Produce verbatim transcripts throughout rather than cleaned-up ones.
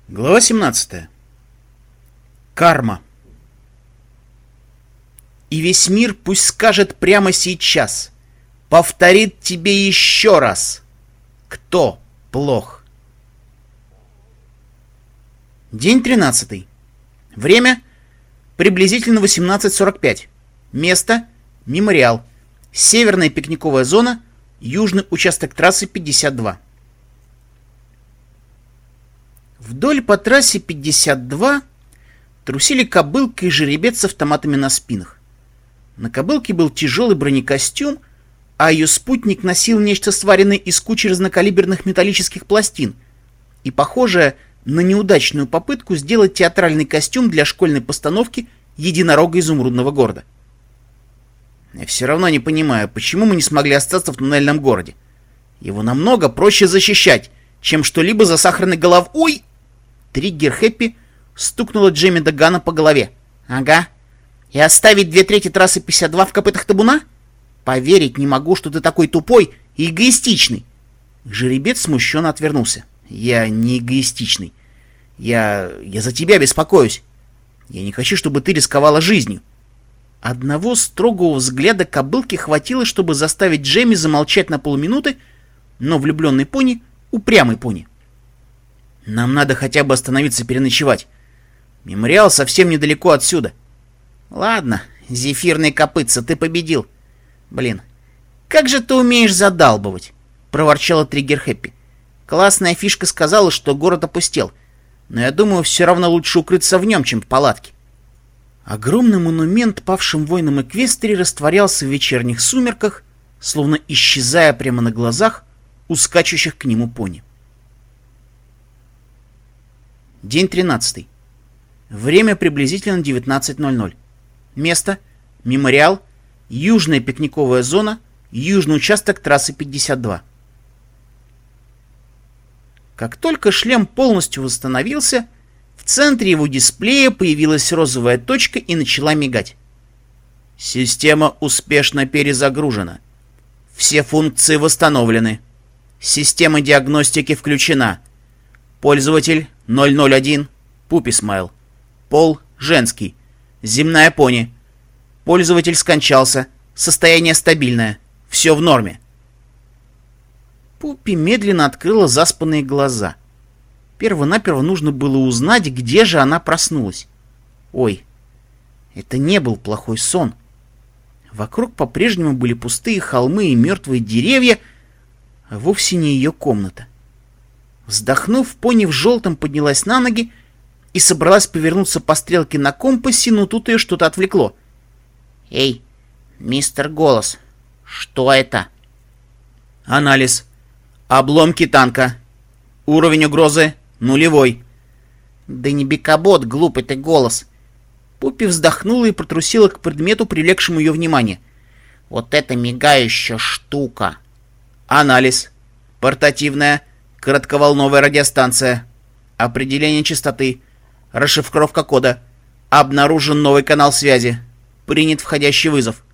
Глава семнадцатая. Карма. И весь мир пусть скажет прямо сейчас, повторит тебе еще раз, кто плох. День тринадцатый. Время приблизительно восемнадцать сорок пять. Место Мемориал. Северная пикниковая зона, южный участок трассы пятьдесят два. Вдоль по трассе пятьдесят два трусили кобылка и жеребец с автоматами на спинах. На кобылке был тяжелый бронекостюм, а ее спутник носил нечто сваренное из кучи разнокалиберных металлических пластин и похожее на неудачную попытку сделать театральный костюм для школьной постановки «Единорога изумрудного города». Я все равно не понимаю, почему мы не смогли остаться в туннельном городе. Его намного проще защищать, чем что-либо за сахарной голов... Ой! Триггер Хэппи стукнула Джейми Догана по голове. Ага. И оставить две трети трассы пятьдесят два в копытах табуна? Поверить не могу, что ты такой тупой и эгоистичный. Жеребец смущенно отвернулся. Я не эгоистичный. Я... я за тебя беспокоюсь. Я не хочу, чтобы ты рисковала жизнью. Одного строгого взгляда кобылки хватило, чтобы заставить Джейми замолчать на полминуты, но влюбленный пони — упрямый пони. Нам надо хотя бы остановиться переночевать. Мемориал совсем недалеко отсюда. Ладно, зефирный копытца, ты победил. Блин, как же ты умеешь задалбывать, проворчала Триггер Хэппи. Классная фишка сказала, что город опустел, но я думаю, все равно лучше укрыться в нем, чем в палатке. Огромный монумент павшим воинам Эквестрии растворялся в вечерних сумерках, словно исчезая прямо на глазах у скачущих к нему пони. День тринадцатый. Время приблизительно девятнадцать ноль ноль. Место Мемориал, южная пикниковая зона, южный участок трассы пятьдесят два. Как только шлем полностью восстановился, в центре его дисплея появилась розовая точка и начала мигать. Система успешно перезагружена. Все функции восстановлены. Система диагностики включена. Пользователь ноль ноль один, Пупи Смайл. Пол женский. Земная пони. Пользователь скончался. Состояние стабильное. Все в норме. Пупи медленно открыла заспанные глаза. Перво-наперво нужно было узнать, где же она проснулась. Ой, это не был плохой сон. Вокруг по-прежнему были пустые холмы и мертвые деревья, а вовсе не ее комната. Вздохнув, пони в желтом поднялась на ноги и собралась повернуться по стрелке на компасе, но тут ее что-то отвлекло. «Эй, мистер Голос, что это?» «Анализ. Обломки танка. Уровень угрозы нулевой». «Да не бекобот, глупый ты, Голос». Пуппи вздохнула и протрусила к предмету, привлекшему ее внимание. «Вот это мигающая штука». «Анализ. Портативная. Коротковолновая радиостанция. Определение частоты. Расшифровка кода. Обнаружен новый канал связи. Принят входящий вызов».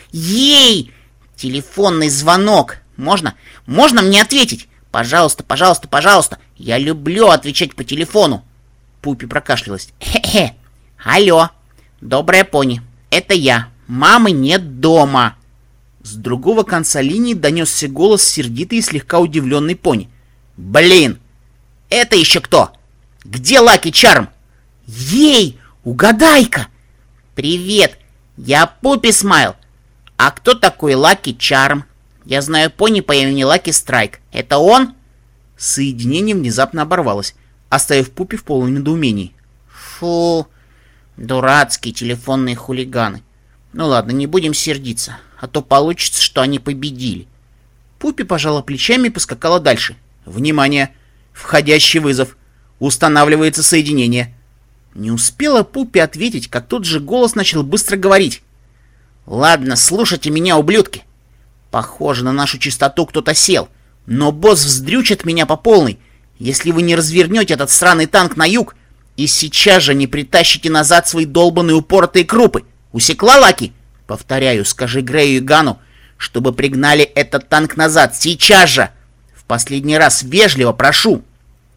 «Ей! Телефонный звонок! Можно? Можно мне ответить? Пожалуйста, пожалуйста, пожалуйста! Я люблю отвечать по телефону!» Пуппи прокашлялась. «Хе-хе! Алло! Добрая пони! Это я! Мамы нет дома!» С другого конца линии донесся голос сердитый и слегка удивленный пони. «Блин! Это еще кто? Где Лаки Чарм?» «Ей! Угадай-ка!» «Привет! Я Пупи Смайл. А кто такой Лаки Чарм? Я знаю пони по имени Лаки Страйк. Это он?» Соединение внезапно оборвалось, оставив Пупи в полном недоумении. «Фу! Дурацкие телефонные хулиганы. Ну ладно, не будем сердиться, а то получится, что они победили». Пупи пожала плечами и поскакала дальше. «Внимание! Входящий вызов. Устанавливается соединение». Не успела Пуппи ответить, как тот же голос начал быстро говорить. «Ладно, слушайте меня, ублюдки. Похоже, на нашу частоту кто-то сел, но босс вздрючит меня по полной, если вы не развернете этот сраный танк на юг и сейчас же не притащите назад свои долбаные упоротые крупы. Усекла, Лаки? Повторяю, скажи Грею и Гану, чтобы пригнали этот танк назад сейчас же. В последний раз вежливо прошу».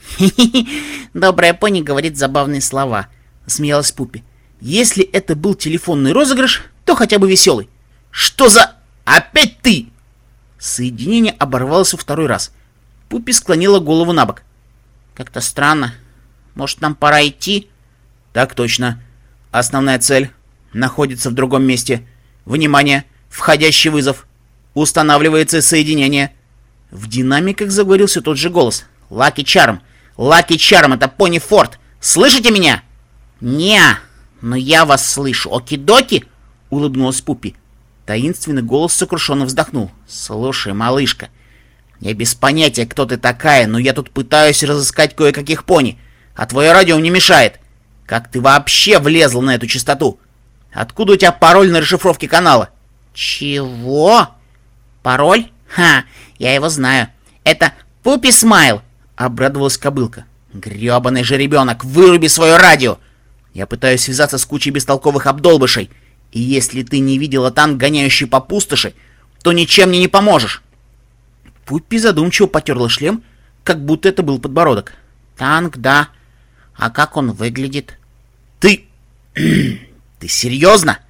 «Хе-хе-хе, добрая пони говорит забавные слова», — смеялась Пуппи. «Если это был телефонный розыгрыш, то хотя бы веселый». «Что за... Опять ты?» Соединение оборвалось во второй раз. Пуппи склонила голову на бок. «Как-то странно. Может, нам пора идти?» «Так точно. Основная цель находится в другом месте. Внимание! Входящий вызов. Устанавливается соединение». В динамиках заговорил все тот же голос. «Лаки Чарм! Лаки Чарм, это Пони Форд! Слышите меня?» «Не, но я вас слышу. Оки-доки!» — улыбнулась Пуппи. Таинственный голос сокрушенно вздохнул. «Слушай, малышка, я без понятия, кто ты такая, но я тут пытаюсь разыскать кое-каких пони, а твое радио мне мешает. Как ты вообще влезла на эту частоту? Откуда у тебя пароль на расшифровке канала?» «Чего? Пароль? Ха, я его знаю. Это Пуппи Смайл!» — обрадовалась кобылка. «Гребаный же ребенок, выруби свое радио! Я пытаюсь связаться с кучей бестолковых обдолбышей, и если ты не видела танк, гоняющий по пустоши, то ничем мне не поможешь!» Пуппи задумчиво потерла шлем, как будто это был подбородок. «Танк, да. А как он выглядит?» «Ты... ты серьезно?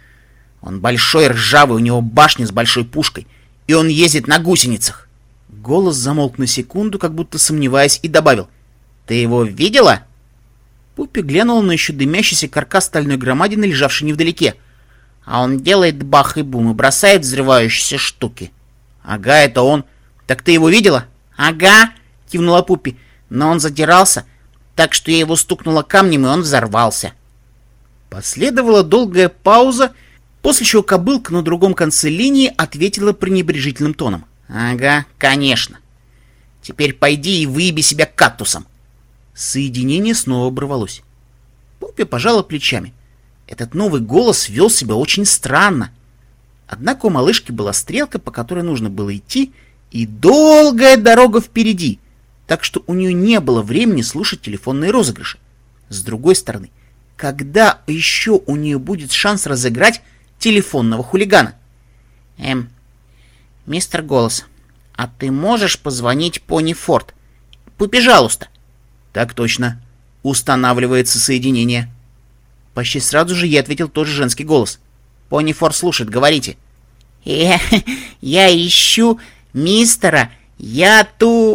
Он большой, ржавый, у него башня с большой пушкой, и он ездит на гусеницах!» Голос замолк на секунду, как будто сомневаясь, и добавил. «Ты его видела?» Пуппи глянула на еще дымящийся каркас стальной громадины, лежавший невдалеке. «А он делает бах и бум и бросает взрывающиеся штуки». «Ага, это он. Так ты его видела?» «Ага», — кивнула Пуппи. «Но он задирался, так что я его стукнула камнем, и он взорвался». Последовала долгая пауза, после чего кобылка на другом конце линии ответила пренебрежительным тоном. «Ага, конечно. Теперь пойди и выеби себя кактусом». Соединение снова оборвалось. Пуппи пожала плечами. Этот новый голос вел себя очень странно. Однако у малышки была стрелка, по которой нужно было идти, и долгая дорога впереди, так что у нее не было времени слушать телефонные розыгрыши. С другой стороны, когда еще у нее будет шанс разыграть телефонного хулигана? Эм, мистер Голос, а ты можешь позвонить Пони Форд? Пожалуйста. Так точно. Устанавливается соединение. Почти сразу же ей ответил тот же женский голос. Пони Форд слушает, говорите. Я, я ищу мистера Я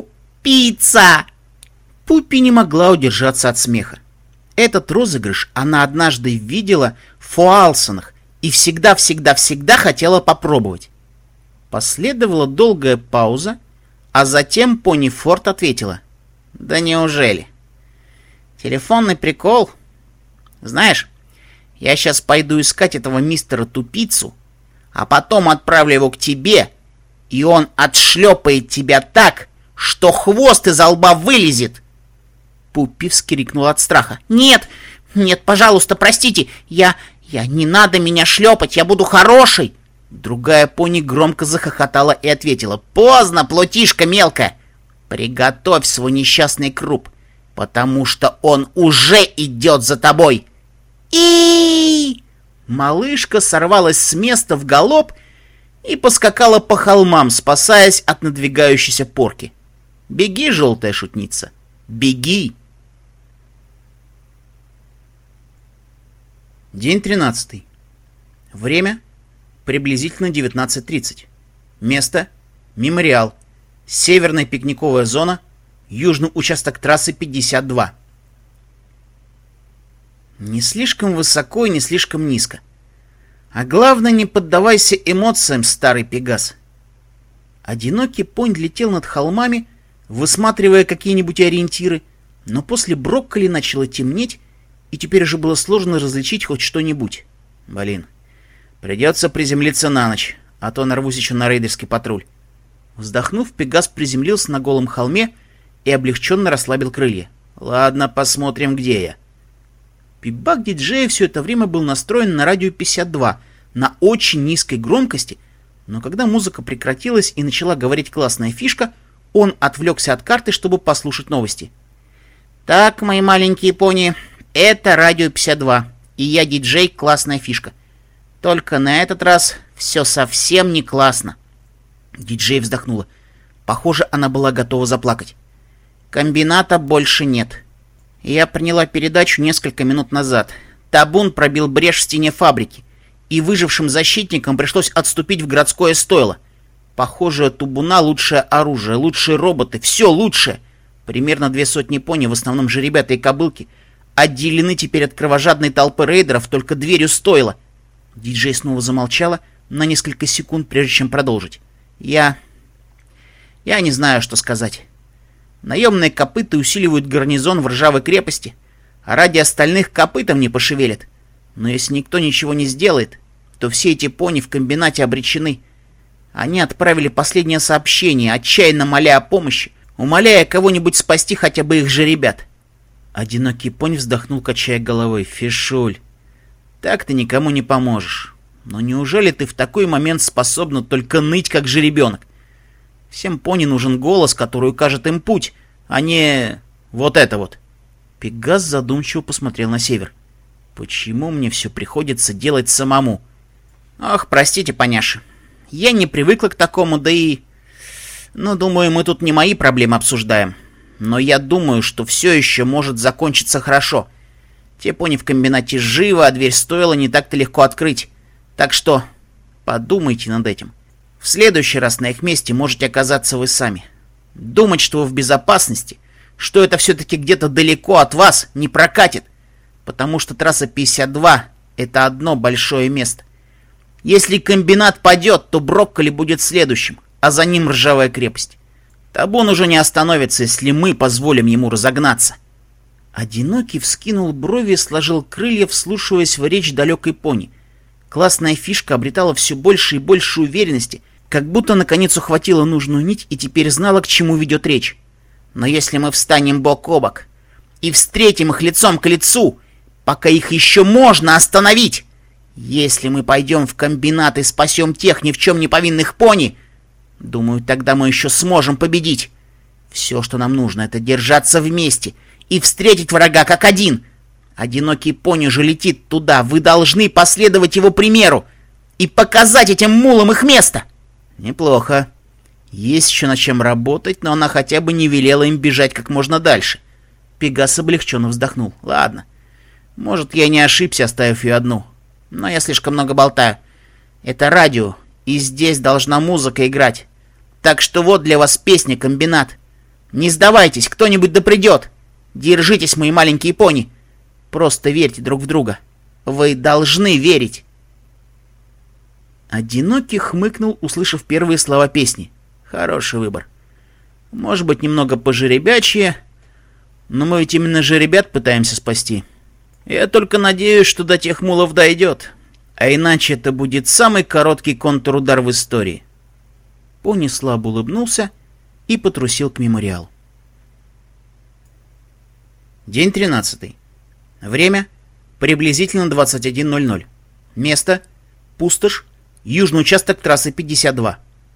тупица. Пуппи не могла удержаться от смеха. Этот розыгрыш она однажды видела в Фуалсонах и всегда-всегда-всегда хотела попробовать. Последовала долгая пауза, а затем Пони Форд ответила. «Да неужели? Телефонный прикол? Знаешь, я сейчас пойду искать этого мистера Тупицу, а потом отправлю его к тебе, и он отшлепает тебя так, что хвост изо лба вылезет!» Пуппи вскрикнула от страха. «Нет, нет, пожалуйста, простите, я... я... не надо меня шлепать, я буду хорошей!» Другая пони громко захохотала и ответила. «Поздно, плотишка мелкая! Приготовь свой несчастный круп, потому что он уже идет за тобой!» И малышка сорвалась с места в галоп и поскакала по холмам, спасаясь от надвигающейся порки. «Беги, желтая шутница, беги!» День тринадцатый. Время приблизительно девятнадцать тридцать. Место Мемориал. Северная пикниковая зона. Южный участок трассы пятьдесят два. Не слишком высоко и не слишком низко. А главное, не поддавайся эмоциям, старый Пегас. Одинокий понь летел над холмами, высматривая какие-нибудь ориентиры, но после брокколи начало темнеть, и теперь уже было сложно различить хоть что-нибудь. Блин, придется приземлиться на ночь, а то нарвусь еще на рейдерский патруль. Вздохнув, Пегас приземлился на голом холме и облегченно расслабил крылья. Ладно, посмотрим, где я. Пибак диджея все это время был настроен на радио пятьдесят два на очень низкой громкости, но когда музыка прекратилась и начала говорить классная фишка, он отвлекся от карты, чтобы послушать новости. «Так, мои маленькие пони, это радио пятьдесят два, и я диджей классная фишка. Только на этот раз все совсем не классно». Диджей вздохнула. Похоже, она была готова заплакать. Комбината больше нет. Я приняла передачу несколько минут назад. Табун пробил брешь в стене фабрики, и выжившим защитникам пришлось отступить в городское стойло. Похоже, у Табуна лучшее оружие, лучшие роботы, все лучшее. Примерно две сотни пони, в основном же ребята и кобылки, отделены теперь от кровожадной толпы рейдеров только дверью стойла. Диджей снова замолчала на несколько секунд, прежде чем продолжить. Я... Я не знаю, что сказать. Наемные копыты усиливают гарнизон в ржавой крепости, а ради остальных копытом не пошевелят. Но если никто ничего не сделает, то все эти пони в комбинате обречены. Они отправили последнее сообщение, отчаянно моля о помощи, умоляя кого-нибудь спасти хотя бы их же ребят. Одинокий пони вздохнул, качая головой. Фишуль, так ты никому не поможешь. Но неужели ты в такой момент способна только ныть, как жеребенок? Всем пони нужен голос, который укажет им путь, а не вот это вот. Пегас задумчиво посмотрел на север. Почему мне все приходится делать самому? Ах, простите, поняши. Я не привыкла к такому, да и... Ну, думаю, мы тут не мои проблемы обсуждаем. Но я думаю, что все еще может закончиться хорошо. Те пони в комбинате живы, а дверь стойла не так-то легко открыть. Так что подумайте над этим. В следующий раз на их месте можете оказаться вы сами. Думать, что вы в безопасности, что это все-таки где-то далеко от вас, не прокатит. Потому что трасса пятьдесят два — это одно большое место. Если комбинат падет, то Брокколи будет следующим, а за ним ржавая крепость. Табун уже не остановится, если мы позволим ему разогнаться. Одинокий вскинул брови и сложил крылья, вслушиваясь в речь далекой пони. Классная фишка обретала все больше и больше уверенности, как будто наконец ухватила нужную нить и теперь знала, к чему ведет речь. Но если мы встанем бок о бок и встретим их лицом к лицу, пока их еще можно остановить, если мы пойдем в комбинат и спасем тех ни в чем не повинных пони, думаю, тогда мы еще сможем победить. Все, что нам нужно, это держаться вместе и встретить врага как один. Одинокий пони же летит туда, вы должны последовать его примеру и показать этим мулам их место. Неплохо. Есть еще над чем работать, но она хотя бы не велела им бежать как можно дальше. Пегас облегченно вздохнул. Ладно. Может, я не ошибся, оставив ее одну. Но я слишком много болтаю. Это радио, и здесь должна музыка играть. Так что вот для вас песня, комбинат. Не сдавайтесь, кто-нибудь да придет. Держитесь, мои маленькие пони. Просто верьте друг в друга. Вы должны верить. Одинокий хмыкнул, услышав первые слова песни. Хороший выбор. Может быть, немного пожеребячье, но мы ведь именно жеребят пытаемся спасти. Я только надеюсь, что до тех мулов дойдет. А иначе это будет самый короткий контрудар в истории. Пони слабо улыбнулся и потрусил к мемориалу. День тринадцатый. Время приблизительно двадцать один ноль ноль. Место пустошь, южный участок трассы пятьдесят два.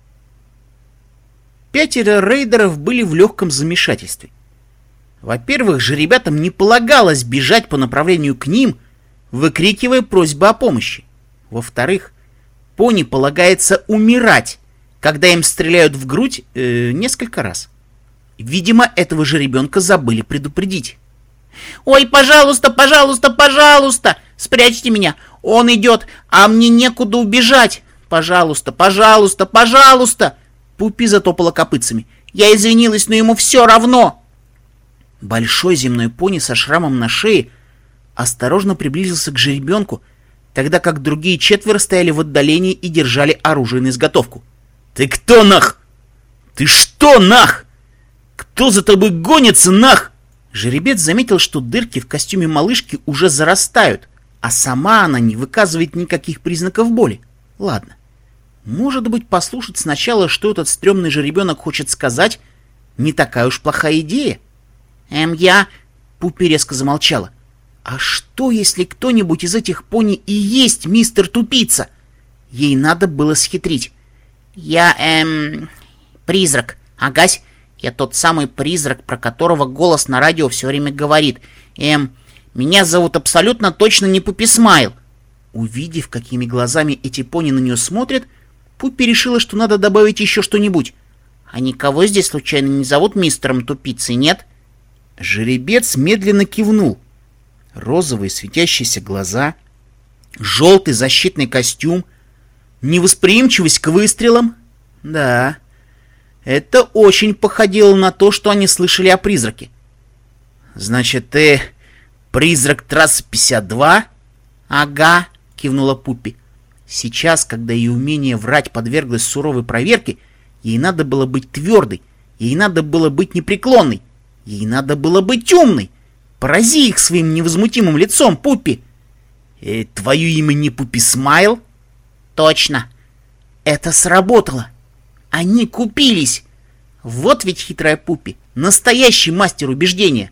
Пятеро рейдеров были в легком замешательстве. Во-первых, же ребятам не полагалось бежать по направлению к ним, выкрикивая просьбы о помощи. Во-вторых, пони полагается умирать, когда им стреляют в грудь э, несколько раз. Видимо, этого же ребенка забыли предупредить. «Ой, пожалуйста, пожалуйста, пожалуйста! Спрячьте меня! Он идет, а мне некуда убежать! Пожалуйста, пожалуйста, пожалуйста!» Пупи затопала копытцами. «Я извинилась, но ему все равно!» Большой земной пони со шрамом на шее осторожно приблизился к жеребенку, тогда как другие четверо стояли в отдалении и держали оружие на изготовку. «Ты кто, нах? Ты что, нах? Кто за тобой гонится, нах?» Жеребец заметил, что дырки в костюме малышки уже зарастают, а сама она не выказывает никаких признаков боли. Ладно, может быть, послушать сначала, что этот стрёмный жеребенок хочет сказать, не такая уж плохая идея. «Эм, я...» — Пупи резко замолчала. «А что, если кто-нибудь из этих пони и есть мистер Тупица?» Ей надо было схитрить. «Я, эм... призрак. Агась, я тот самый призрак, про которого голос на радио все время говорит. Эм... Меня зовут абсолютно точно не Пупи Смайл». Увидев, какими глазами эти пони на нее смотрят, Пупи решила, что надо добавить еще что-нибудь. А никого здесь случайно не зовут мистером Тупицей, нет? Жеребец медленно кивнул. Розовые светящиеся глаза, желтый защитный костюм, невосприимчивость к выстрелам. Да, это очень походило на то, что они слышали о призраке. Значит, ты призрак трассы пятьдесят два? Ага, кивнула Пуппи. Сейчас, когда ее умение врать подверглось суровой проверке, ей надо было быть твердой, ей надо было быть непреклонной, ей надо было быть умной. Порази их своим невозмутимым лицом, Пуппи. И твое имя не Пуппи Смайл? Точно. Это сработало. Они купились. Вот ведь хитрая Пуппи, настоящий мастер убеждения.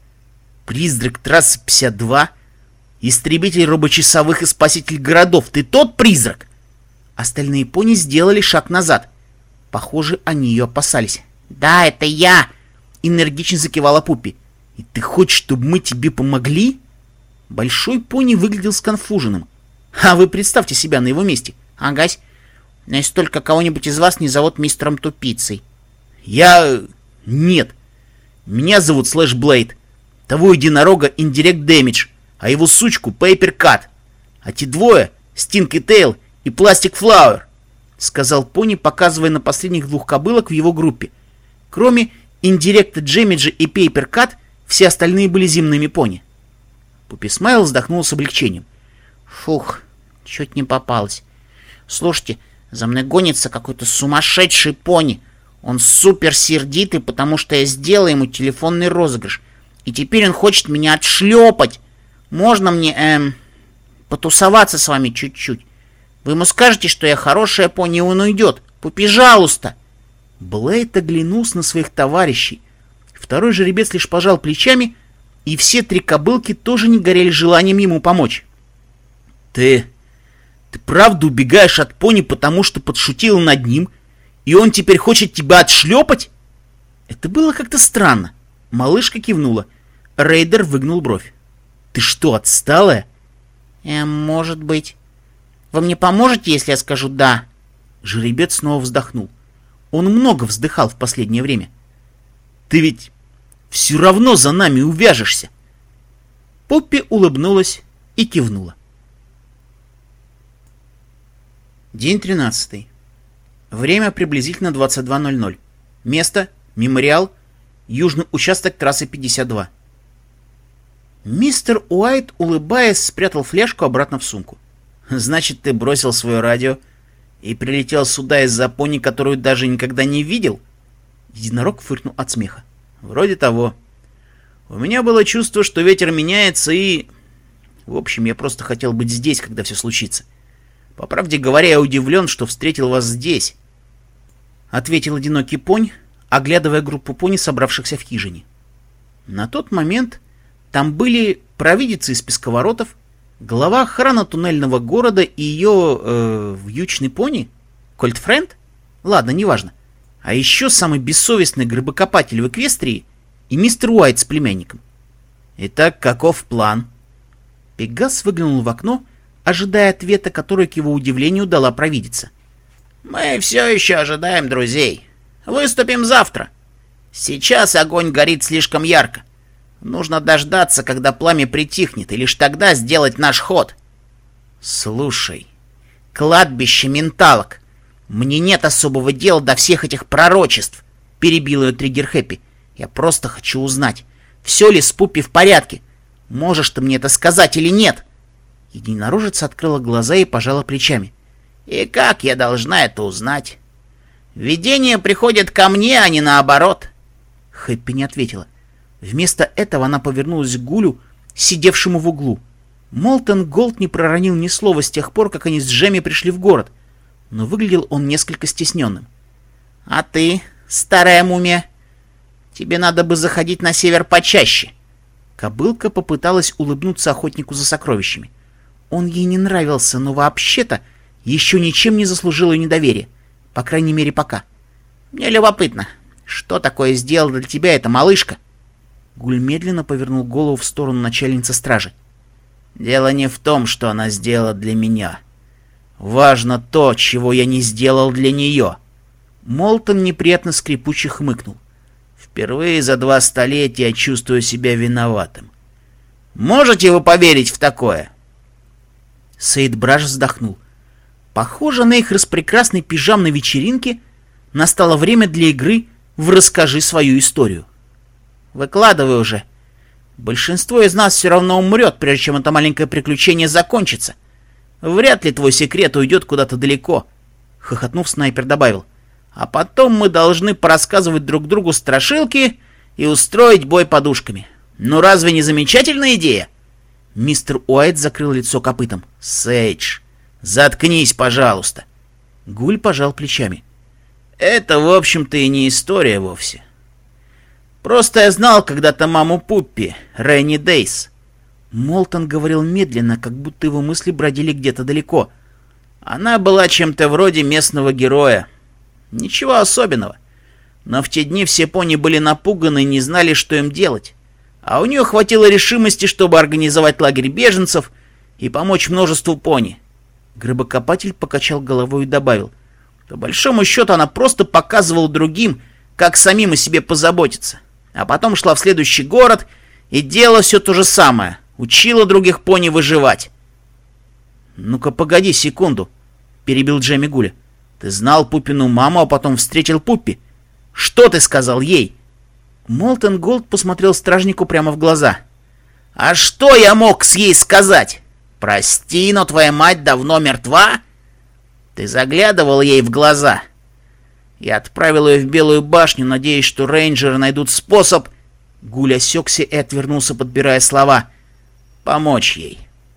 Призрак трассы пятьдесят два, истребитель робочасовых и спаситель городов. Ты тот призрак? Остальные пони сделали шаг назад. Похоже, они ее опасались. Да, это я, энергично закивала Пуппи. И ты хочешь, чтобы мы тебе помогли? Большой пони выглядел сконфуженным. А вы представьте себя на его месте. Агась, но если только кого-нибудь из вас не зовут мистером Тупицей. Я... Нет. Меня зовут Слэш Блейд. Того единорога Indirect Damage, а его сучку Paper Cut. А те двое, Стинг и Тейл и Пластик Флауэр, сказал пони, показывая на последних двух кобылок в его группе. Кроме Indirect Damage и Paper Cut, все остальные были земными пони. Пуппи Смайл вздохнул с облегчением. Фух, чуть не попалась. Слушайте, за мной гонится какой-то сумасшедший пони. Он супер сердитый, потому что я сделал ему телефонный розыгрыш. И теперь он хочет меня отшлепать. Можно мне, эм, потусоваться с вами чуть-чуть? Вы ему скажете, что я хорошая пони, и он уйдет. Пожалуйста. Блейд оглянулся на своих товарищей. Второй жеребец лишь пожал плечами, и все три кобылки тоже не горели желанием ему помочь. Ты... Ты правда убегаешь от пони, потому что подшутила над ним, и он теперь хочет тебя отшлепать? Это было как-то странно. Малышка кивнула. Рейдер выгнул бровь. Ты что, отсталая? Э, может быть. Вы мне поможете, если я скажу «да»? Жеребец снова вздохнул. Он много вздыхал в последнее время. Ты ведь все равно за нами увяжешься. Поппи улыбнулась и кивнула. День тринадцатый. Время приблизительно двадцать два ноль ноль. Место — Мемориал, южный участок трассы пятьдесят два. Мистер Уайт, улыбаясь, спрятал фляжку обратно в сумку. «Значит, ты бросил свое радио и прилетел сюда из-за пони, которую даже никогда не видел?» Единорог фыркнул от смеха. «Вроде того. У меня было чувство, что ветер меняется и... В общем, я просто хотел быть здесь, когда все случится. По правде говоря, я удивлен, что встретил вас здесь», — ответил одинокий понь, оглядывая группу пони, собравшихся в хижине. На тот момент там были провидица из Песковоротов, глава охраны туннельного города и ее э, вьючный пони, Кольтфренд? Ладно, неважно. А еще самый бессовестный гробокопатель в Эквестрии и мистер Уайт с племянником. Итак, каков план? Пегас выглянул в окно, ожидая ответа, который, к его удивлению, дала провидица. «Мы все еще ожидаем друзей. Выступим завтра. Сейчас огонь горит слишком ярко. Нужно дождаться, когда пламя притихнет, и лишь тогда сделать наш ход». «Слушай, кладбище менталок. Мне нет особого дела до всех этих пророчеств», — перебил ее Триггер Хэппи. «Я просто хочу узнать, все ли с Пуппи в порядке. Можешь ты мне это сказать или нет?» Единорожица открыла глаза и пожала плечами. «И как я должна это узнать? Видения приходят ко мне, а не наоборот». Хэппи не ответила. Вместо этого она повернулась к Гулю, сидевшему в углу. Молтон Голд не проронил ни слова с тех пор, как они с Джемми пришли в город, но выглядел он несколько стесненным. «А ты, старая мумия, тебе надо бы заходить на север почаще». Кобылка попыталась улыбнуться охотнику за сокровищами. Он ей не нравился, но вообще-то еще ничем не заслужил ее недоверия. По крайней мере, пока. «Мне любопытно, что такое сделала для тебя эта малышка?» Гуль медленно повернул голову в сторону начальницы стражи. «Дело не в том, что она сделала для меня. Важно то, чего я не сделал для нее». Молтон неприятно скрипуче хмыкнул. Впервые за два столетия чувствую себя виноватым. Можете вы поверить в такое? Сейдбраш вздохнул. Похоже, на их распрекрасной пижамной вечеринке настало время для игры в «Расскажи свою историю». Выкладывай уже. Большинство из нас все равно умрет, прежде чем это маленькое приключение закончится. Вряд ли твой секрет уйдет куда-то далеко. Хохотнув, снайпер добавил. А потом мы должны порассказывать друг другу страшилки и устроить бой подушками. Ну разве не замечательная идея? Мистер Уайт закрыл лицо копытом. Сейдж, заткнись, пожалуйста. Гуль пожал плечами. Это, в общем-то, и не история вовсе. Просто я знал когда-то маму Пуппи, Ренни Дейс. Молтон говорил медленно, как будто его мысли бродили где-то далеко. Она была чем-то вроде местного героя. Ничего особенного. Но в те дни все пони были напуганы и не знали, что им делать. А у нее хватило решимости, чтобы организовать лагерь беженцев и помочь множеству пони. Гробокопатель покачал головой и добавил. По большому счету она просто показывала другим, как самим о себе позаботиться. А потом шла в следующий город и делала все то же самое. Учила других пони выживать. «Ну-ка, погоди секунду», — перебил Джемми Гуля. «Ты знал Пуппину маму, а потом встретил Пуппи. Что ты сказал ей?» Молтон Голд посмотрел стражнику прямо в глаза. «А что я мог с ей сказать? Прости, но твоя мать давно мертва?» «Ты заглядывал ей в глаза?» «Я отправил ее в Белую башню, надеясь, что рейнджеры найдут способ...» Гуль осекся и отвернулся, подбирая слова. «Помочь ей».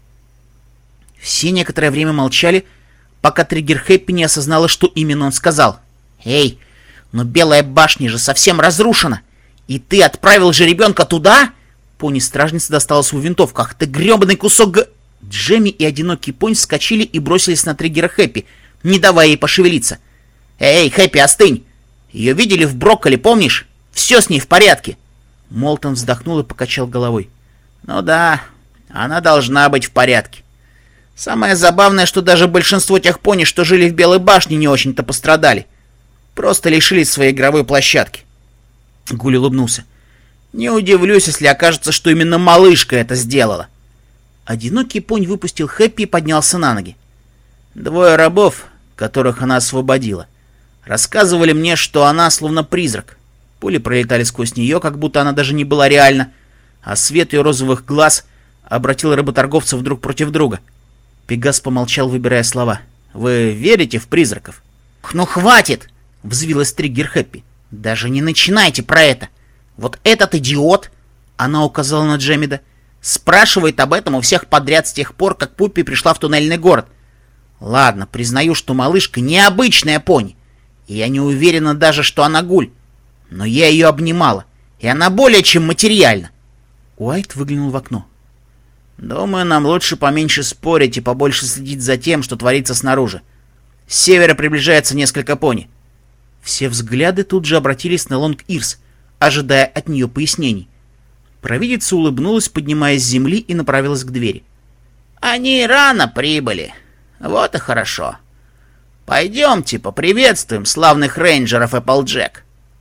Все некоторое время молчали, пока Триггер Хэппи не осознала, что именно он сказал. «Эй, но Белая башня же совсем разрушена! И ты отправил же ребенка туда?» Пони-стражница достала свою винтовку. «Ах ты гребаный кусок г...» Джемми и одинокий понь вскочили и бросились на Триггера Хэппи, не давая ей пошевелиться. «Эй, Хэппи, остынь! Ее видели в Брокколе, помнишь? Все с ней в порядке!» Молтон вздохнул и покачал головой. «Ну да, она должна быть в порядке. Самое забавное, что даже большинство тех пони, что жили в Белой башне, не очень-то пострадали. Просто лишились своей игровой площадки». Гуль улыбнулся. «Не удивлюсь, если окажется, что именно малышка это сделала». Одинокий понь выпустил Хэппи и поднялся на ноги. «Двое рабов, которых она освободила, рассказывали мне, что она словно призрак. Пули пролетали сквозь нее, как будто она даже не была реальна, а свет ее розовых глаз обратил работорговцев друг против друга». Пегас помолчал, выбирая слова. «Вы верите в призраков?» «Ну хватит!» — взвилась Триггер Хэппи. «Даже не начинайте про это! Вот этот идиот!» — она указала на Джемида. «Спрашивает об этом у всех подряд с тех пор, как Пуппи пришла в туннельный город. Ладно, признаю, что малышка необычная пони, и я не уверена даже, что она гуль. Но я ее обнимала, и она более чем материальна». Уайт выглянул в окно. «Думаю, нам лучше поменьше спорить и побольше следить за тем, что творится снаружи. С севера приближается несколько пони». Все взгляды тут же обратились на Лонг-Ирс, ожидая от нее пояснений. Провидица улыбнулась, поднимаясь с земли, и направилась к двери. «Они рано прибыли. Вот и хорошо. Пойдемте поприветствуем славных рейнджеров Эпплджек».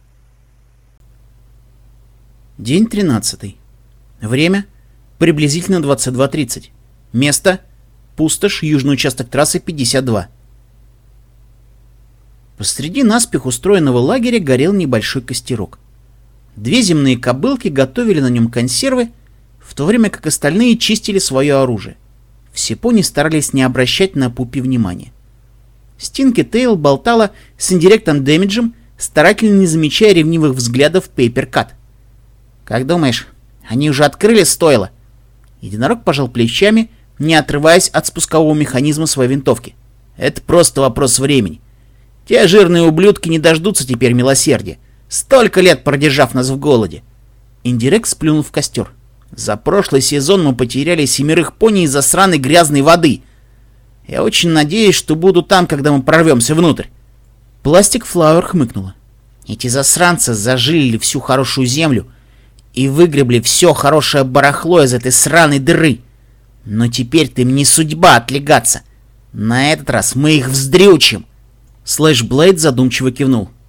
День тринадцатый. Время приблизительно двадцать два тридцать. Место пустошь, южный участок трассы пятьдесят два. Посреди наспех устроенного лагеря горел небольшой костерок. Две земные кобылки готовили на нем консервы, в то время как остальные чистили свое оружие. Все пони старались не обращать на Пуппи внимания. Стинки Тейл болтала с индиректом Дэмиджем, старательно не замечая ревнивых взглядов Пейперкат. «Как думаешь, они уже открыли стойло?» Единорог пожал плечами, не отрываясь от спускового механизма своей винтовки. «Это просто вопрос времени. Те жирные ублюдки не дождутся теперь милосердия, столько лет продержав нас в голоде». Индирект сплюнул в костер. «За прошлый сезон мы потеряли семерых пони из-за сраной грязной воды. Я очень надеюсь, что буду там, когда мы прорвемся внутрь». Пластик Флауэр хмыкнула. «Эти засранцы зажилили всю хорошую землю и выгребли все хорошее барахло из этой сраной дыры. Но теперь-то им не судьба отлегаться. На этот раз мы их вздрючим». Слэшблейд задумчиво кивнул.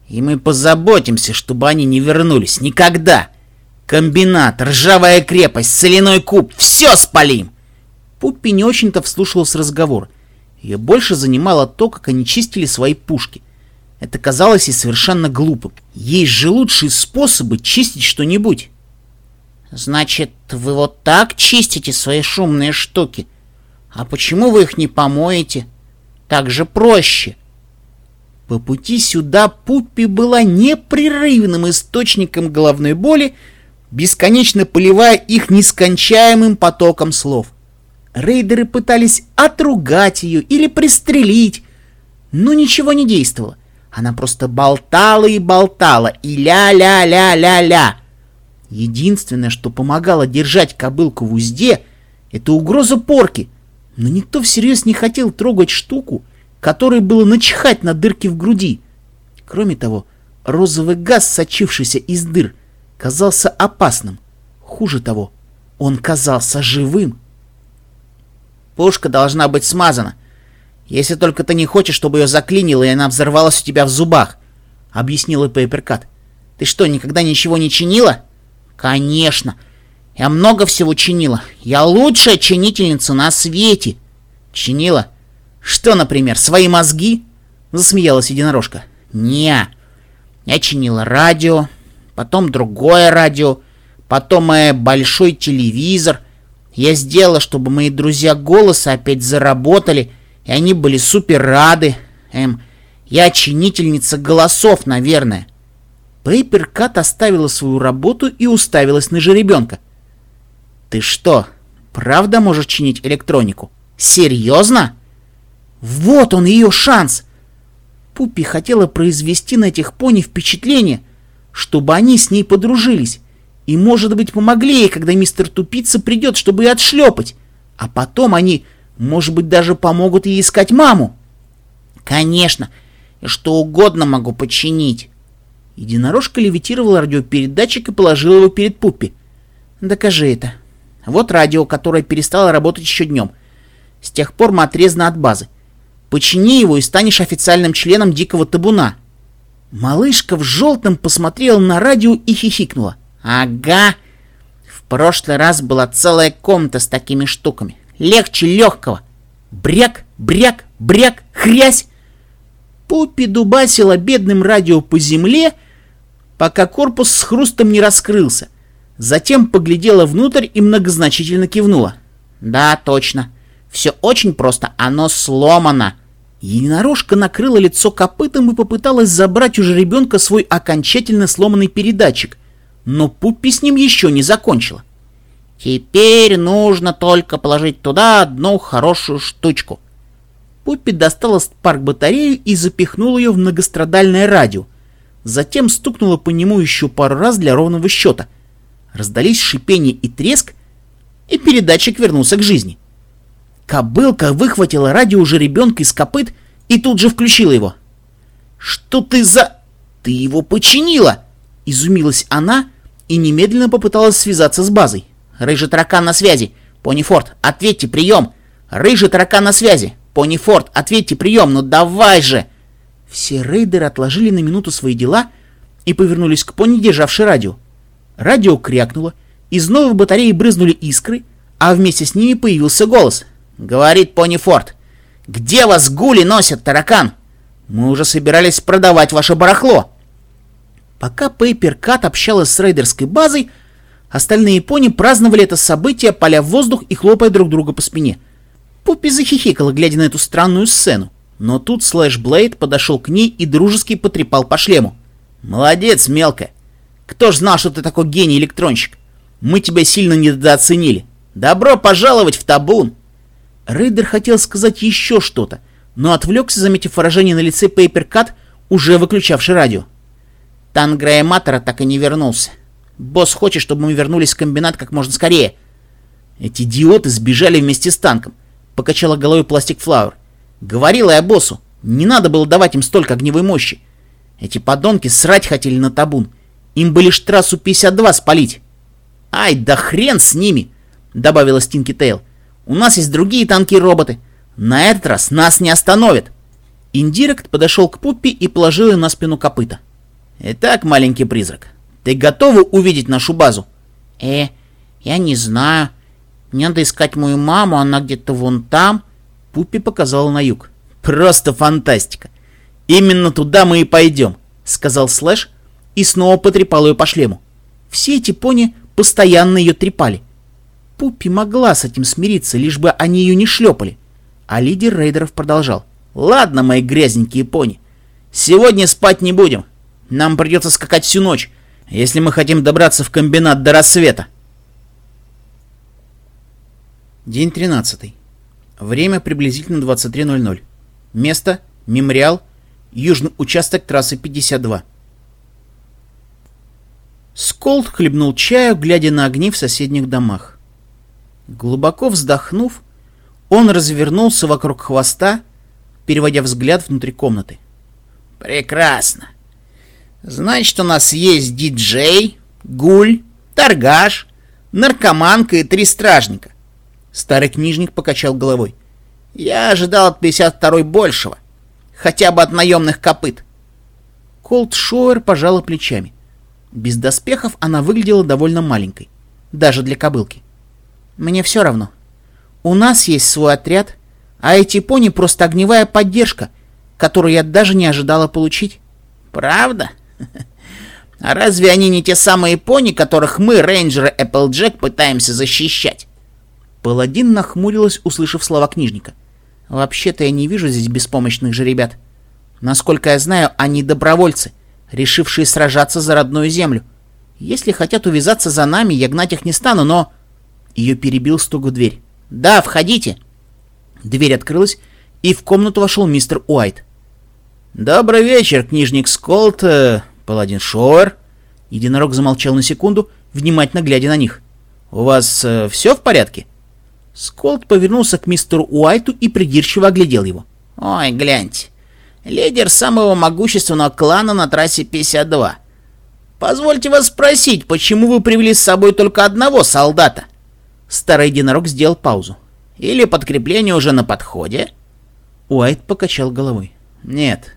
И мы позаботимся, чтобы они не вернулись. Никогда! Комбинат, ржавая крепость, соляной куб — все спалим!» Пуппи не очень-то вслушивалась в разговор. Ее больше занимало то, как они чистили свои пушки. Это казалось ей совершенно глупым. Есть же лучшие способы чистить что-нибудь. «Значит, вы вот так чистите свои шумные штуки? А почему вы их не помоете? Так же проще». По пути сюда Пуппи была непрерывным источником головной боли, бесконечно поливая их нескончаемым потоком слов. Рейдеры пытались отругать ее или пристрелить, но ничего не действовало. Она просто болтала и болтала, и ля-ля-ля-ля-ля. Единственное, что помогало держать кобылку в узде, это угроза порки, но никто всерьез не хотел трогать штуку, которой было начихать на дырки в груди. Кроме того, розовый газ, сочившийся из дыр, казался опасным. Хуже того, он казался живым. «Пушка должна быть смазана, если только ты не хочешь, чтобы ее заклинило, и она взорвалась у тебя в зубах», — объяснила Пейперкат. «Ты что, никогда ничего не чинила?» «Конечно. Я много всего чинила. Я лучшая чинительница на свете». «Чинила? Что, например, свои мозги?» — засмеялась единорожка. «Не. Я чинила радио, потом другое радио, потом э, большой телевизор. Я сделала, чтобы мои друзья голоса опять заработали, и они были супер рады. Эм, я чинительница голосов, наверное». Пейперкат оставила свою работу и уставилась на жеребенка. «Ты что, правда можешь чинить электронику? Серьезно?» Вот он, ее шанс! Пуппи хотела произвести на этих пони впечатление, чтобы они с ней подружились, и, может быть, помогли ей, когда мистер Тупица придет, чтобы ее отшлепать, а потом они, может быть, даже помогут ей искать маму. «Конечно, я что угодно могу починить». Единорожка левитировала радиопередатчик и положила его перед Пуппи. «Докажи это. Вот радио, которое перестало работать еще днем. С тех пор мы отрезаны от базы. Почини его и станешь официальным членом Дикого Табуна». Малышка в желтом посмотрела на радио и хихикнула. «Ага. В прошлый раз была целая комната с такими штуками. Легче легкого. Бряк, бряк, бряк, хрясь». Пуппи дубасила бедным радио по земле, пока корпус с хрустом не раскрылся. Затем поглядела внутрь и многозначительно кивнула. «Да, точно. Все очень просто, оно сломано». Единорожка накрыла лицо копытом и попыталась забрать у жеребенка свой окончательно сломанный передатчик, но Пуппи с ним еще не закончила. «Теперь нужно только положить туда одну хорошую штучку». Пуппи достала спарк-батарею и запихнула ее в многострадальное радио. Затем стукнула по нему еще пару раз для ровного счета. Раздались шипение и треск, и передатчик вернулся к жизни. Кобылка выхватила радио жеребенка из копыт и тут же включила его. «Что ты за... Ты его починила?» — изумилась она и немедленно попыталась связаться с базой. «Рыжий таракан на связи! Понифорд, ответьте, прием! Рыжий таракан на связи! Понифорд, ответьте, прием! Ну давай же!» Все рейдеры отложили на минуту свои дела и повернулись к пони, державшей радио. Радио крякнуло, из новой батареи брызнули искры, а вместе с ними появился голос. «Говорит Понифорд, где вас гули носят, таракан? Мы уже собирались продавать ваше барахло». Пока Пейперкат общалась с рейдерской базой, остальные пони праздновали это событие, паля в воздух и хлопая друг друга по спине. Пуппи захихикала, глядя на эту странную сцену, но тут Слэш-Блейд подошел к ней и дружески потрепал по шлему. «Молодец, мелкая! Кто ж знал, что ты такой гений-электронщик? Мы тебя сильно недооценили. Добро пожаловать в табун!» Рейдер хотел сказать еще что-то, но отвлекся, заметив выражение на лице Пейперкат, уже выключавший радио. «Танграэматора так и не вернулся. Босс хочет, чтобы мы вернулись в комбинат как можно скорее». «Эти идиоты сбежали вместе с танком», — покачала головой Пластик Флауэр. «Говорила я боссу, не надо было давать им столько огневой мощи. Эти подонки срать хотели на табун. Им бы лишь трассу пятьдесят два спалить». «Ай, да хрен с ними!» — добавила Стинки Тейл. «У нас есть другие танки-роботы. На этот раз нас не остановят». Индирект подошел к Пуппи и положил ее на спину копыта. Итак, маленький призрак, ты готова увидеть нашу базу? Э, я не знаю. Мне надо искать мою маму, она где-то вон там. Пуппи показала на юг. Просто фантастика. Именно туда мы и пойдем, сказал Слэш и снова потрепал ее по шлему. Все эти пони постоянно ее трепали. Пуппи могла с этим смириться, лишь бы они ее не шлепали. А лидер рейдеров продолжал. Ладно, мои грязненькие пони, сегодня спать не будем. Нам придется скакать всю ночь, если мы хотим добраться в комбинат до рассвета. День тринадцатый. Время приблизительно двадцать три ноль ноль. Место — Мемориал, южный участок трассы пятьдесят два. Сколт хлебнул чаю, глядя на огни в соседних домах. Глубоко вздохнув, он развернулся вокруг хвоста, переводя взгляд внутрь комнаты. «Прекрасно. Значит, у нас есть диджей, гуль, торгаш, наркоманка и три стражника». Старый книжник покачал головой. «Я ожидал от пятьдесят второй большего. Хотя бы от наемных копыт». Колт Шоуэр пожала плечами. Без доспехов она выглядела довольно маленькой, даже для кобылки. «Мне все равно. У нас есть свой отряд, а эти пони просто огневая поддержка, которую я даже не ожидала получить». «Правда? А разве они не те самые пони, которых мы, рейнджеры Эпплджек, пытаемся защищать?» Паладин нахмурилась, услышав слова книжника. «Вообще-то я не вижу здесь беспомощных же ребят. Насколько я знаю, они добровольцы, решившие сражаться за родную землю. Если хотят увязаться за нами, я гнать их не стану, но...» Ее перебил стук в дверь. «Да, входите!» Дверь открылась, и в комнату вошел мистер Уайт. «Добрый вечер, книжник Сколт, э, паладин Шоуэр». Единорог замолчал на секунду, внимательно глядя на них. «У вас э, все в порядке?» Сколт повернулся к мистеру Уайту и придирчиво оглядел его. «Ой, гляньте, лидер самого могущественного клана на трассе пятьдесят два. Позвольте вас спросить, почему вы привели с собой только одного солдата?» Старый единорог сделал паузу. «Или подкрепление уже на подходе?» Уайт покачал головой. «Нет,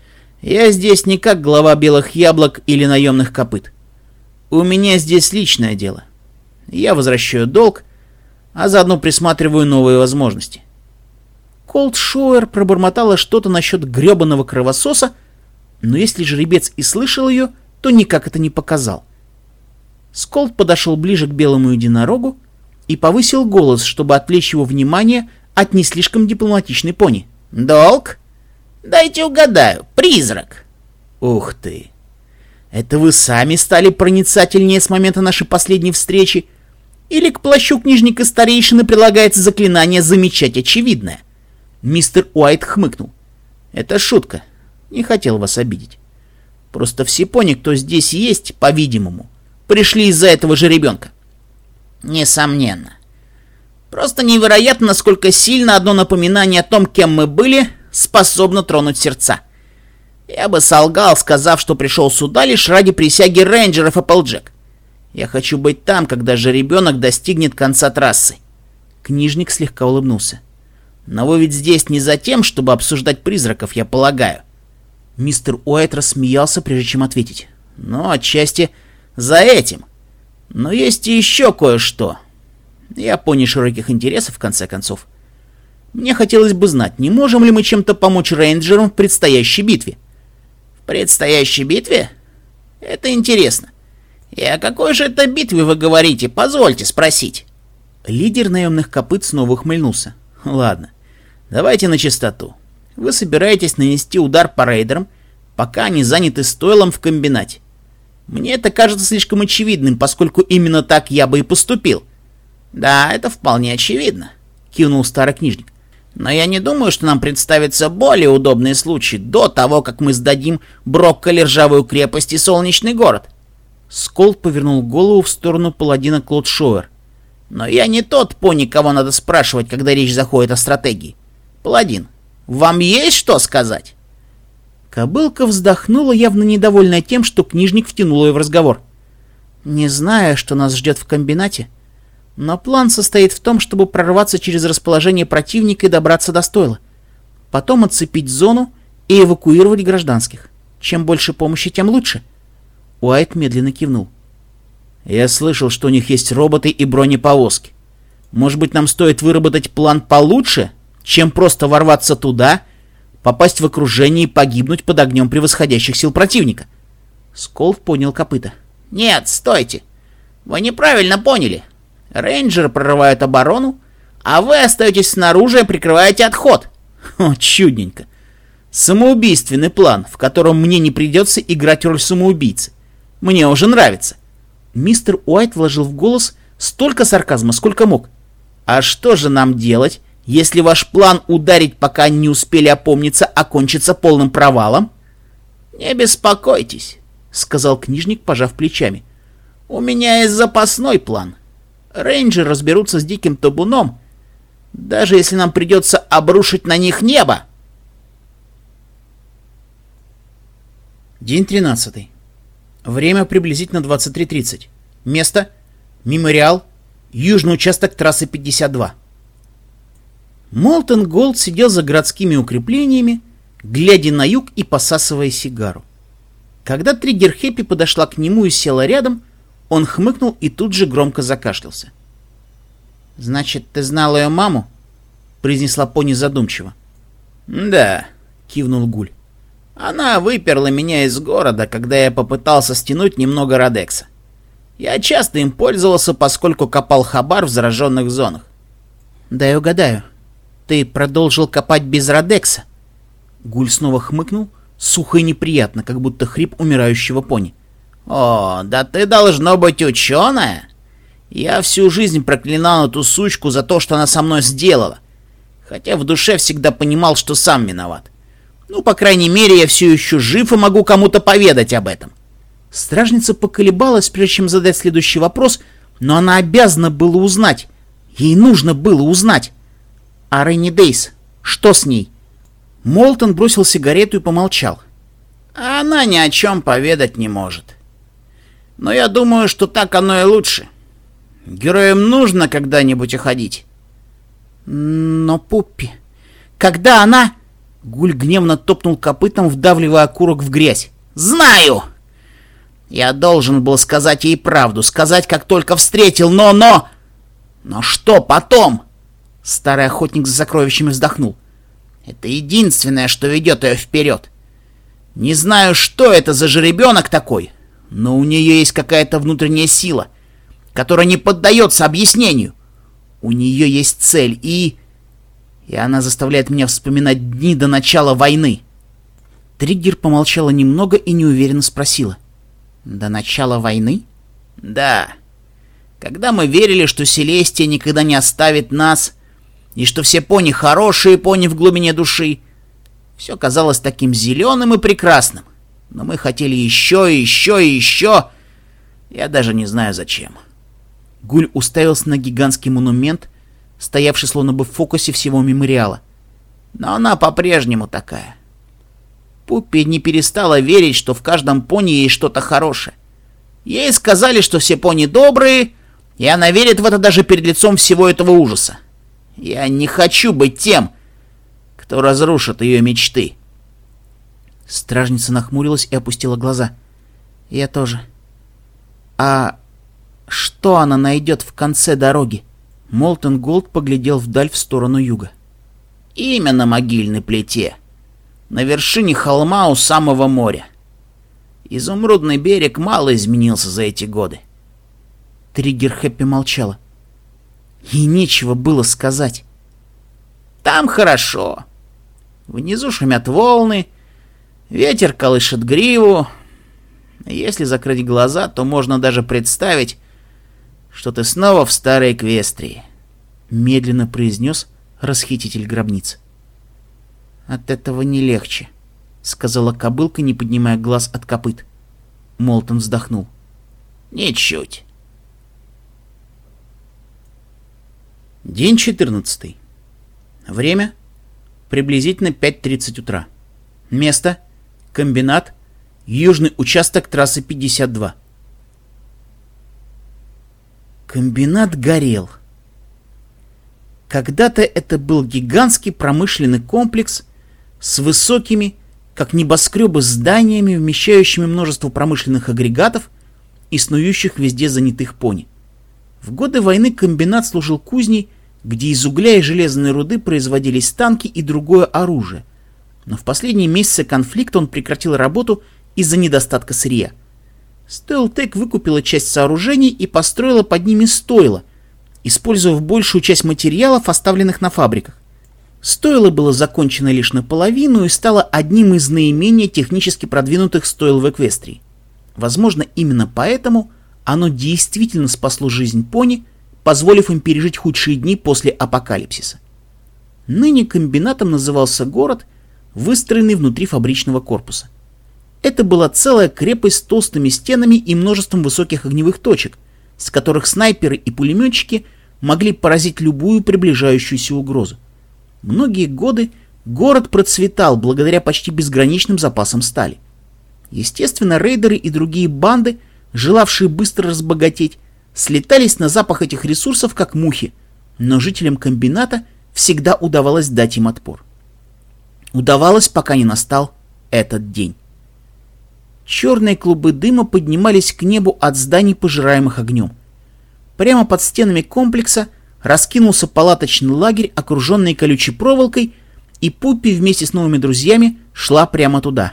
я здесь не как глава белых яблок или наемных копыт. У меня здесь личное дело. Я возвращаю долг, а заодно присматриваю новые возможности». Колт Шоуэр пробормотала что-то насчет гребаного кровососа, но если жеребец и слышал ее, то никак это не показал. Сколт подошел ближе к белому единорогу и повысил голос, чтобы отвлечь его внимание от не слишком дипломатичной пони. «Долг? Дайте угадаю, призрак!» «Ух ты! Это вы сами стали проницательнее с момента нашей последней встречи? Или к плащу книжника старейшины прилагается заклинание «замечать очевидное»?» Мистер Уайт хмыкнул. «Это шутка. Не хотел вас обидеть. Просто все пони, кто здесь есть, по-видимому, пришли из-за этого же ребенка». «Несомненно. Просто невероятно, насколько сильно одно напоминание о том, кем мы были, способно тронуть сердца. Я бы солгал, сказав, что пришел сюда лишь ради присяги рейнджеров Эпплджек. Я хочу быть там, когда же ребенок достигнет конца трассы». Книжник слегка улыбнулся. «Но вы ведь здесь не за тем, чтобы обсуждать призраков, я полагаю». Мистер Уайт рассмеялся, прежде чем ответить. «Ну, отчасти за этим. Но есть и еще кое-что. Я пони широких интересов, в конце концов. Мне хотелось бы знать, не можем ли мы чем-то помочь рейнджерам в предстоящей битве?» «В предстоящей битве? Это интересно. И о какой же это битве вы говорите? Позвольте спросить». Лидер наемных копыт снова ухмыльнулся. «Ладно, давайте на чистоту. Вы собираетесь нанести удар по рейдерам, пока они заняты стойлом в комбинате. Мне это кажется слишком очевидным, поскольку именно так я бы и поступил». «Да, это вполне очевидно», — кивнул старый книжник. «Но я не думаю, что нам представится более удобный случай до того, как мы сдадим Брокколи, Ржавую крепость и Солнечный город». Сколт повернул голову в сторону паладина Клод Шоуэр. «Но я не тот пони, кого надо спрашивать, когда речь заходит о стратегии. Паладин, вам есть что сказать?» Кобылка вздохнула, явно недовольная тем, что книжник втянул ее в разговор. «Не знаю, что нас ждет в комбинате, но план состоит в том, чтобы прорваться через расположение противника и добраться до стойла. Потом отцепить зону и эвакуировать гражданских. Чем больше помощи, тем лучше. Уайт медленно кивнул. «Я слышал, что у них есть роботы и бронеповозки. Может быть, нам стоит выработать план получше, чем просто ворваться туда, попасть в окружение и погибнуть под огнем превосходящих сил противника?» Сколт поднял копыта. «Нет, стойте! Вы неправильно поняли. Рейнджеры прорывают оборону, а вы остаетесь снаружи и прикрываете отход». О, чудненько. Самоубийственный план, в котором мне не придется играть роль самоубийцы. Мне уже нравится. Мистер Уайт вложил в голос столько сарказма, сколько мог. А что же нам делать, если ваш план ударить, пока они не успели опомниться, окончится полным провалом? Не беспокойтесь, сказал книжник, пожав плечами. У меня есть запасной план. Рейнджеры разберутся с диким табуном, даже если нам придется обрушить на них небо. День тринадцатый. Время приблизительно двадцать три тридцать. Место — Мемориал, южный участок трассы пятьдесят два. Молтон Голд сидел за городскими укреплениями, глядя на юг и посасывая сигару. Когда Триггер Хэппи подошла к нему и села рядом, он хмыкнул и тут же громко закашлялся. «Значит, ты знал ее маму?» — произнесла пони задумчиво. «Да», — кивнул Гуль. «Она выперла меня из города, когда я попытался стянуть немного Радекса. Я часто им пользовался, поскольку копал хабар в зараженных зонах». «Дай угадаю, ты продолжил копать без Радекса?» Гуль снова хмыкнул, сухо и неприятно, как будто хрип умирающего пони. «О, да ты должно быть ученая! Я всю жизнь проклинал эту сучку за то, что она со мной сделала, хотя в душе всегда понимал, что сам виноват. Ну, по крайней мере, я все еще жив и могу кому-то поведать об этом». Стражница поколебалась, прежде чем задать следующий вопрос, но она обязана была узнать. Ей нужно было узнать. «А Рейни Дейс? Что с ней?» Молтон бросил сигарету и помолчал. «Она ни о чем поведать не может. Но я думаю, что так оно и лучше. Героям нужно когда-нибудь уходить». «Но Пуппи... Когда она...» Гуль гневно топнул копытом, вдавливая окурок в грязь. «Знаю! Я должен был сказать ей правду, сказать, как только встретил, но, но... Но что потом?» Старый охотник за сокровищами вздохнул. «Это единственное, что ведет ее вперед. Не знаю, что это за жеребенок такой, но у нее есть какая-то внутренняя сила, которая не поддается объяснению. У нее есть цель, и... И она заставляет меня вспоминать дни до начала войны». Триггер помолчала немного и неуверенно спросила. «До начала войны?» «Да. Когда мы верили, что Селестия никогда не оставит нас, и что все пони хорошие пони в глубине души, все казалось таким зеленым и прекрасным. Но мы хотели еще и еще и еще. Я даже не знаю зачем». Гуль уставился на гигантский монумент, стоявший словно бы в фокусе всего мемориала. «Но она по-прежнему такая. Пуппи не перестала верить, что в каждом пони есть что-то хорошее. Ей сказали, что все пони добрые, и она верит в это даже перед лицом всего этого ужаса. Я не хочу быть тем, кто разрушит ее мечты». Стражница нахмурилась и опустила глаза. «Я тоже. А что она найдет в конце дороги?» Молтон Голд поглядел вдаль в сторону юга. «Имя на могильной плите. На вершине холма у самого моря. Изумрудный берег мало изменился за эти годы». Триггер Хэппи молчала. Ей нечего было сказать. «Там хорошо. Внизу шумят волны, ветер колышет гриву. Если закрыть глаза, то можно даже представить, что ты снова в старой Эквестрии», — медленно произнес расхититель гробниц. «От этого не легче», — сказала кобылка, не поднимая глаз от копыт. Молтон вздохнул. «Ничуть». День четырнадцатый. Время приблизительно пять тридцать утра. Место комбинат, южный участок трассы пятьдесят два. Комбинат горел. Когда-то это был гигантский промышленный комплекс с высокими, как небоскребы с зданиями, вмещающими множество промышленных агрегатов и снующих везде занятых пони. В годы войны комбинат служил кузней, где из угля и железной руды производились танки и другое оружие. Но в последние месяцы конфликта он прекратил работу из-за недостатка сырья. Стоилтек выкупила часть сооружений и построила под ними стойло, используя большую часть материалов, оставленных на фабриках. Стойло было закончено лишь наполовину и стало одним из наименее технически продвинутых стойл в Эквестрии. Возможно, именно поэтому оно действительно спасло жизнь пони, позволив им пережить худшие дни после апокалипсиса. Ныне комбинатом назывался город, выстроенный внутри фабричного корпуса. Это была целая крепость с толстыми стенами и множеством высоких огневых точек, с которых снайперы и пулеметчики могли поразить любую приближающуюся угрозу. Многие годы город процветал благодаря почти безграничным запасам стали. Естественно, рейдеры и другие банды, желавшие быстро разбогатеть, слетались на запах этих ресурсов как мухи, но жителям комбината всегда удавалось дать им отпор. Удавалось, пока не настал этот день. Черные клубы дыма поднимались к небу от зданий, пожираемых огнем. Прямо под стенами комплекса раскинулся палаточный лагерь, окруженный колючей проволокой, и Пуппи вместе с новыми друзьями шла прямо туда.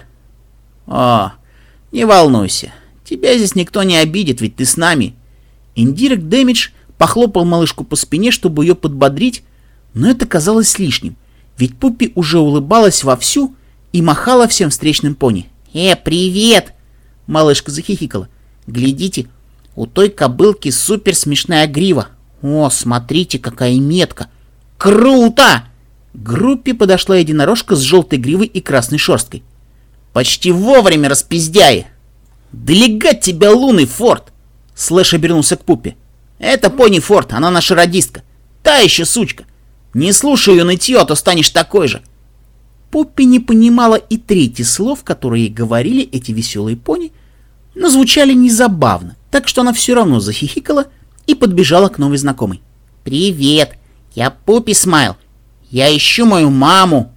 «О, не волнуйся, тебя здесь никто не обидит, ведь ты с нами». Индирект Дэмидж похлопал малышку по спине, чтобы ее подбодрить, но это казалось лишним, ведь Пуппи уже улыбалась вовсю и махала всем встречным пони. «Э, привет!» — малышка захихикала. «Глядите, у той кобылки супер смешная грива. О, смотрите, какая метка! Круто!» К группе подошла единорожка с желтой гривой и красной шерсткой. «Почти вовремя, распиздяи!» «Долегать тебя, лунный Форд!» Слэш обернулся к Пуппи. «Это пони Форд, она наша радистка. Та еще сучка. Не слушай ее нытье, а то станешь такой же». Пуппи не понимала и трети слов, которые ей говорили эти веселые пони, но звучали незабавно, так что она все равно захихикала и подбежала к новой знакомой. «Привет, я Пуппи Смайл. Я ищу мою маму».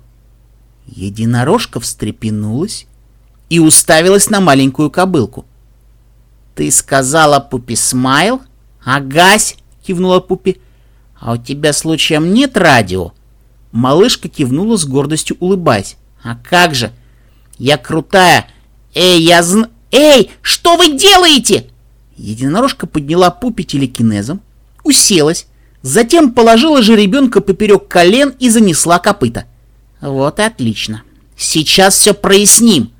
Единорожка встрепенулась и уставилась на маленькую кобылку. «Ты сказала Пуппи Смайл? Агась!» — кивнула Пуппи. «А у тебя случаем нет радио?» Малышка кивнула с гордостью, улыбаясь. «А как же! Я крутая! Эй, я зн... Эй, что вы делаете?» Единорожка подняла Пуппи телекинезом, уселась, затем положила жеребенка поперек колен и занесла копыта. «Вот и отлично. Сейчас все проясним».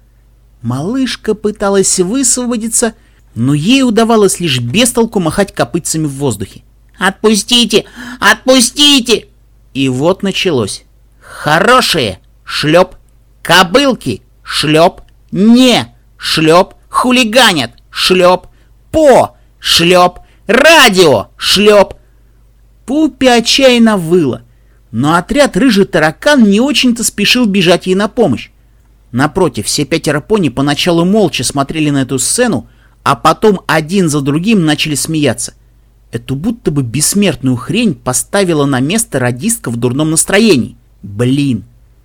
Малышка пыталась высвободиться, но ей удавалось лишь без толку махать копытцами в воздухе. «Отпустите! Отпустите!» И вот началось. Хорошие шлеп, кобылки шлеп, не шлеп, хулиганят шлеп, по шлеп, радио шлеп. Пуппи отчаянно выла, но отряд рыжий таракан не очень-то спешил бежать ей на помощь. Напротив, все пятеро пони поначалу молча смотрели на эту сцену, а потом один за другим начали смеяться. Эту будто бы бессмертную хрень поставила на место радистка в дурном настроении. Блин!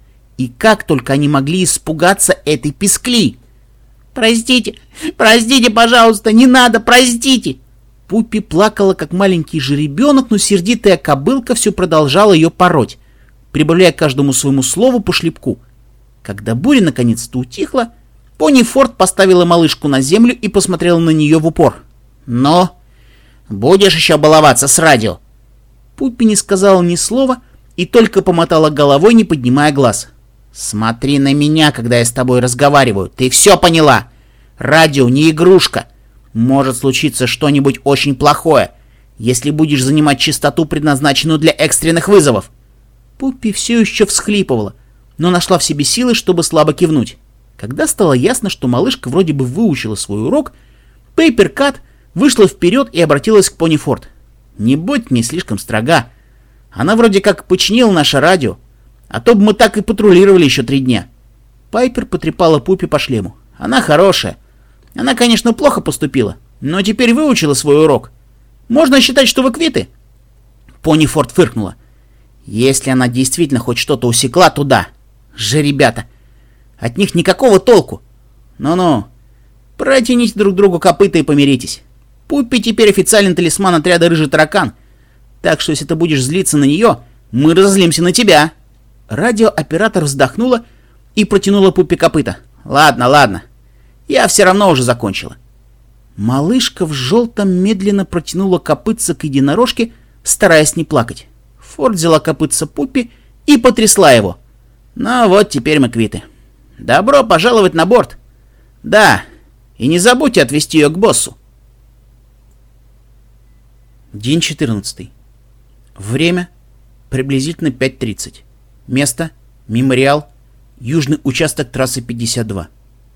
И как только они могли испугаться этой пискли! «Простите, простите, пожалуйста, не надо, простите!» Пуппи плакала, как маленький жеребенок, но сердитая кобылка все продолжала ее пороть, прибавляя каждому своему слову по шлепку. Когда буря наконец-то утихла, пони Форд поставила малышку на землю и посмотрела на нее в упор. «Но... будешь еще баловаться с радио?» Пуппи не сказала ни слова и только помотала головой, не поднимая глаз. «Смотри на меня, когда я с тобой разговариваю. Ты все поняла? Радио не игрушка. Может случиться что-нибудь очень плохое, если будешь занимать частоту, предназначенную для экстренных вызовов». Пуппи все еще всхлипывала, но нашла в себе силы, чтобы слабо кивнуть. Когда стало ясно, что малышка вроде бы выучила свой урок, Пейпер Кат вышла вперед и обратилась к пони Форд. «Не будь мне слишком строга. Она вроде как починила наше радио, а то бы мы так и патрулировали еще три дня». Пайпер потрепала Пуппи по шлему. «Она хорошая. Она, конечно, плохо поступила, но теперь выучила свой урок. Можно считать, что вы квиты». Пони Форд фыркнула. «Если она действительно хоть что-то усекла, то да. Же, ребята, От них никакого толку. Ну-ну, протяните друг другу копыта и помиритесь. Пуппи теперь официальный талисман отряда «Рыжий таракан». Так что если ты будешь злиться на нее, мы разозлимся на тебя. Радиооператор вздохнула и протянула Пуппи копыта. Ладно, ладно. Я все равно уже закончила. Малышка в желтом медленно протянула копытце к единорожке, стараясь не плакать. Форд взяла копытце Пуппи и потрясла его. Ну вот, теперь мы квиты. Добро пожаловать на борт. Да, и не забудьте отвезти ее к боссу. День четырнадцатый. Время приблизительно пять тридцать. Место Мемориал, южный участок трассы пятьдесят два.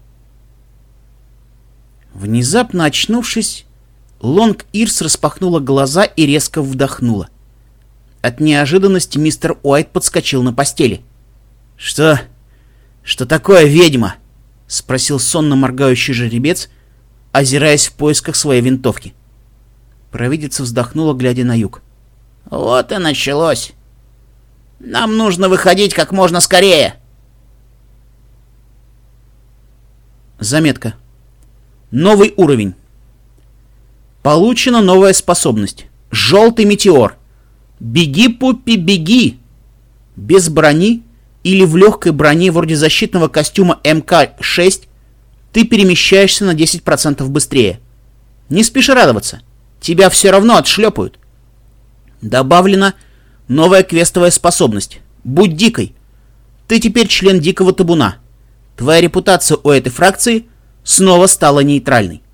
Внезапно очнувшись, Лонг Ирс распахнула глаза и резко вдохнула. От неожиданности мистер Уайт подскочил на постели. «Что? Что такое, ведьма?» — спросил сонно моргающий жеребец, озираясь в поисках своей винтовки. Провидица вздохнула, глядя на юг. «Вот и началось. Нам нужно выходить как можно скорее!» Заметка. Новый уровень. Получена новая способность. Желтый метеор. Беги, Пуппи, беги! Без брони или в легкой броне вроде защитного костюма эм ка шесть ты перемещаешься на десять процентов быстрее. Не спеши радоваться. Тебя все равно отшлепают. Добавлена новая квестовая способность. Будь дикой. Ты теперь член дикого табуна. Твоя репутация у этой фракции снова стала нейтральной.